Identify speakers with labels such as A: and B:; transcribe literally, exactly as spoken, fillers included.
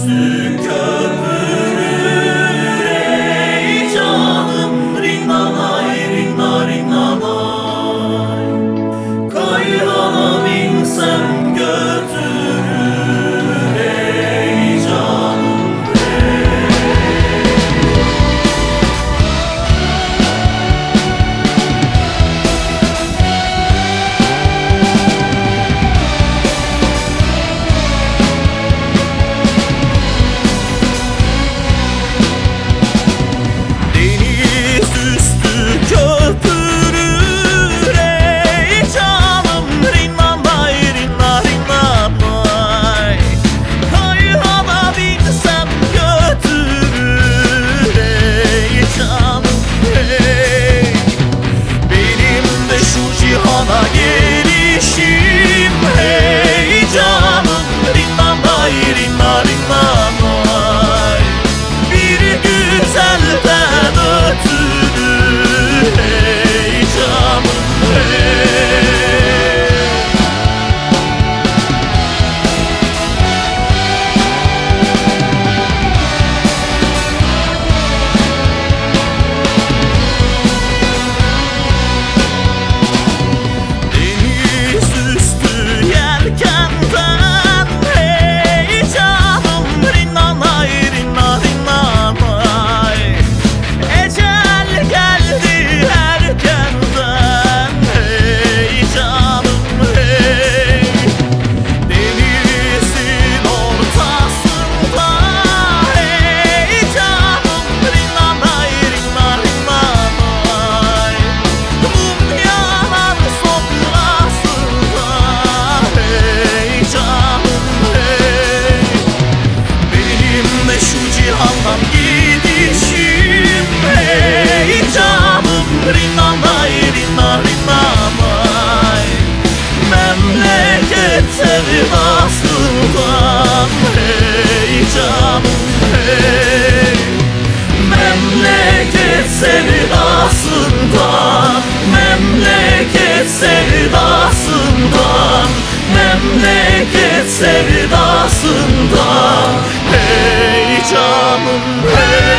A: üstü köpürür ey canım. Rinnanay, rinna rinnanay. Kayrana binsem götürür ey canım ey. Deniz üstü köpürür ey canım. Rinnanay, rinna rinnanay. Kayrana binsem götürür ey canım ey. Benim de şu cihana gelişim hey canım. Rinnanay, rinna rinnanay. Bir güzelden ötürü hey canım hey. Deniz üstü yelkenden hey canım. Rinnanay, rinna rinnanay. Ecel geldi erkenden hey canım hey. Denizin ortasında hey canım. Rinnanay, rinna rinnanay. Mum yanar sofrasında hey canım hey. Benim de şu cihandan gidişim hey canım. Rinnanay, rinna rinnanay. Memleket sevdasından hey canım hey. Memleket sevdasından, memleket sevdasından, memleket sevdasından hey canım hey.